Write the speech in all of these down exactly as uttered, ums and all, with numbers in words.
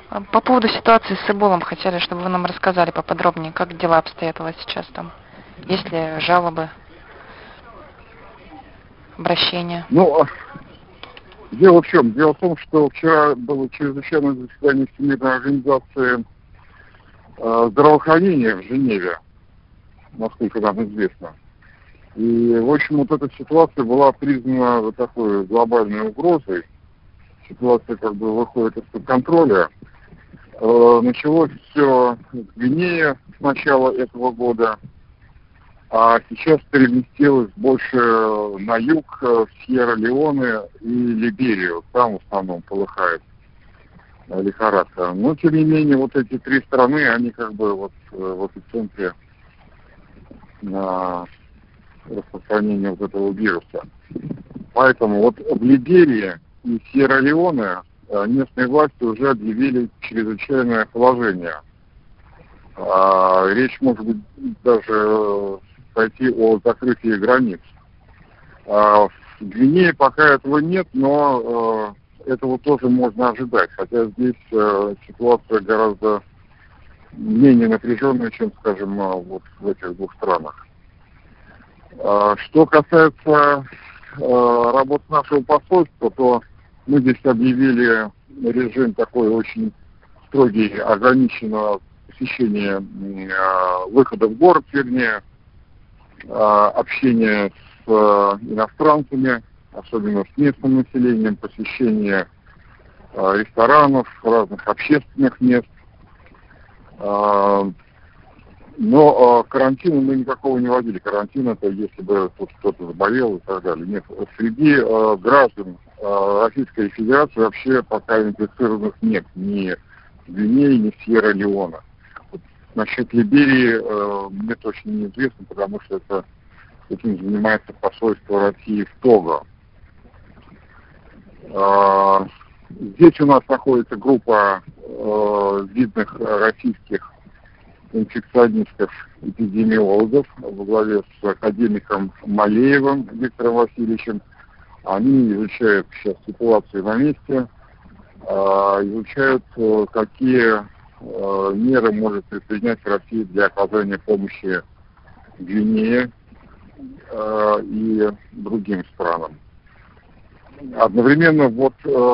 А По поводу ситуации с Эболом хотели, чтобы вы нам рассказали поподробнее, как дела обстоят у вас сейчас там. Есть ли жалобы, обращения? Ну, а дело в чем? Дело в том, что вчера было чрезвычайное заседание Всемирной организации э, здравоохранения в Женеве, насколько нам известно. И, в общем, вот эта ситуация была признана вот такой глобальной угрозой. Ситуация как бы выходит из-под контроля. Э, началось все в Гвинее с начала этого года, а сейчас переместилось больше на юг, в Сьерра-Леоне и Либерию. Там в основном полыхает э, лихорадка. Но, тем не менее, вот эти три страны, они как бы вот э, в эпицентре на распространения вот этого вируса. Поэтому вот в Либерии и Сьерра-Леоне э, местные власти уже объявили чрезвычайное положение. А, речь может быть даже э, пойти о закрытии границ. А, в Гвинее пока этого нет, но э, этого тоже можно ожидать, хотя здесь э, ситуация гораздо менее напряженная, чем, скажем, э, вот в этих двух странах. А, что касается э, работы нашего посольства, то мы здесь объявили режим такой очень строгий, ограниченного посещения, э, выхода в город, вернее, э, общения с э, иностранцами, особенно с местным населением, посещение э, ресторанов, разных общественных мест. Э, Но э, карантина мы никакого не вводили. Карантин — это если бы тут кто-то заболел и так далее. Нет, среди э, граждан э, Российской Федерации вообще пока инфицированных нет. Ни в Гвинее, ни в Сьерра-Леоне. Вот насчет Либерии э, мне точно неизвестно, потому что это этим занимается посольство России в Того. Э, здесь у нас находится группа э, видных российских инфекционистов, эпидемиологов во главе с академиком Малеевым Виктором Васильевичем. Они изучают сейчас ситуацию на месте, изучают, какие меры может предпринять Россия для оказания помощи Гвинее и другим странам. Одновременно вот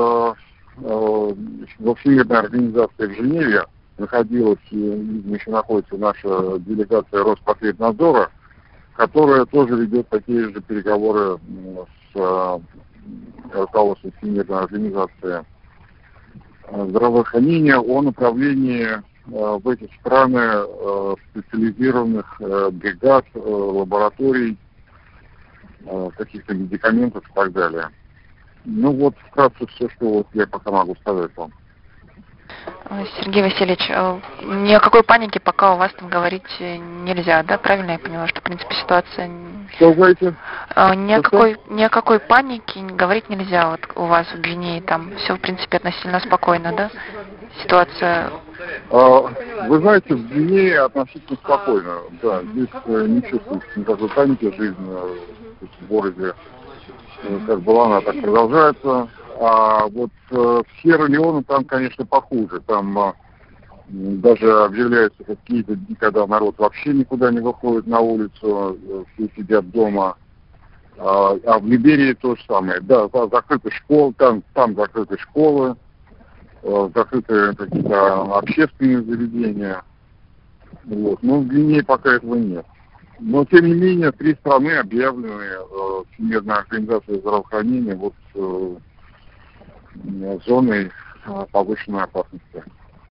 во Всемирной организации в Женеве находилась и еще находится наша делегация Роспотребнадзора, которая тоже ведет такие же переговоры с руководством Всемирной организации здравоохранения о направлении в эти страны специализированных бригад, лабораторий, каких-то медикаментов и так далее. Ну вот вкратце все, что вот я пока могу сказать вам. Сергей Васильевич, ни о какой панике пока у вас там говорить нельзя, да? Правильно я поняла, что, в принципе, ситуация... Что говорите? Ни о какой, ни о какой панике говорить нельзя вот у вас в Гвинее, там все, в принципе, относительно спокойно, да? Ситуация... Вы знаете, в Гвинее относительно спокойно, да, здесь не чувствуется никакой паники, жизнь в городе как была, она так продолжается. А вот э, в Сьерра-Леоне там, конечно, похуже. Там э, даже объявляются какие-то дни, когда народ вообще никуда не выходит на улицу, э, все сидят дома. А, а в Либерии то же самое. Да, да, закрыты школы, там, там закрыты школы, э, закрыты какие-то общественные заведения. Вот. Но в Гвинее пока этого нет. Но, тем не менее, три страны объявлены э, Всемирной организацией здравоохранения вот э, зоной повышенной опасности.